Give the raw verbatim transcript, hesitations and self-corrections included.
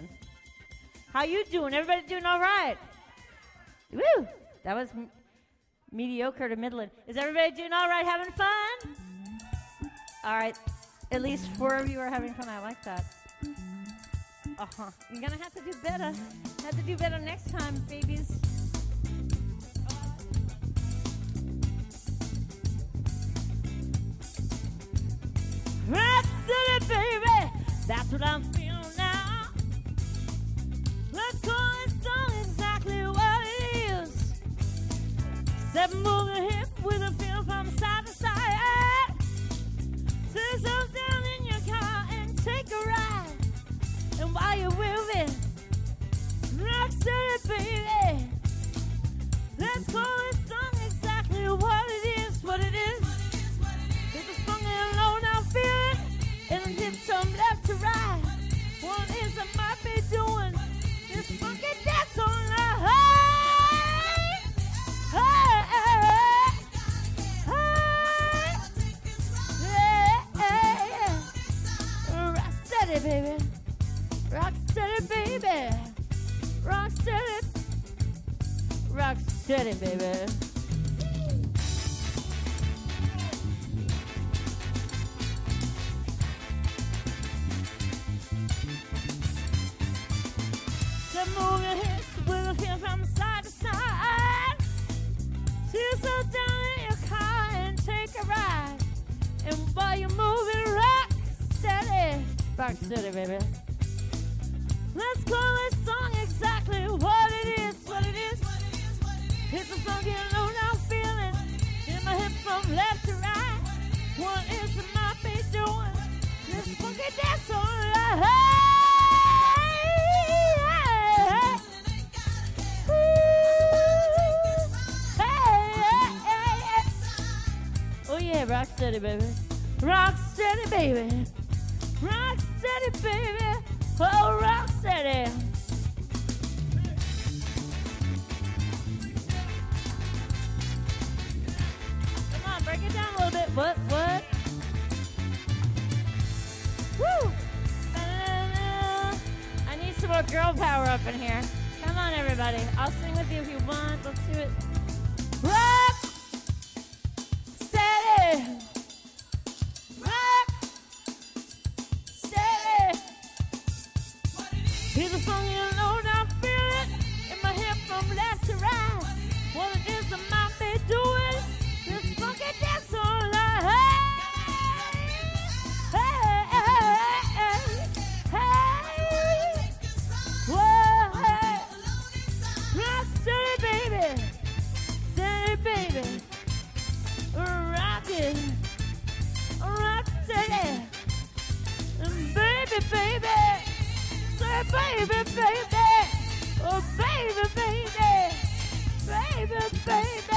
Midland. How you doing? Everybody doing all right? Woo! That was m- mediocre to Midland. Is everybody doing all right, having fun? All right. At least four of you are having fun. I like that. Uh-huh. You're going to have to do better. Have to do better next time, babies. Rock City, baby. That's what I'm feeling now. Let's call this song exactly what it is. Step move the hip with a feel from side to side. Sit yourself down in your car and take a ride. And while you're moving, Rock City, baby. Let's call this song exactly what it is, what it is. It's a funky and low now feeling, and it hips from left to right. What is it might be doing? This funky dance on the high, high, high, yeah, yeah. Rock steady, baby. Rock steady, baby. Rock steady. Rock steady, baby. So move your hips, wiggle here from side to side. Sit down in your car and take a ride. And while you're moving, rock steady. Rock steady, baby. Let's call this song exactly what it is, what it is. It's a funky and low now feeling in my hip from left to right. What is it might be doing? This funky dance on the high. Hey, hey, hey. Oh yeah, rock steady, baby. Rock steady, baby. Rock steady, baby. Oh, rock steady. Come on, break it down a little bit. What, what? Woo! I need some more girl power up in here. Come on, everybody. I'll sing with you if you want. Let's do it. Rock steady. Rock steady. Here's a funky and low down feeling in my hip from left to right. What it is I might be doing, this funky dance on the hey, hey, hey, hey, whoa, hey. Rock steady, baby, steady, baby, rockin', rock steady, baby, baby. Say baby, baby, oh baby, baby, baby, baby.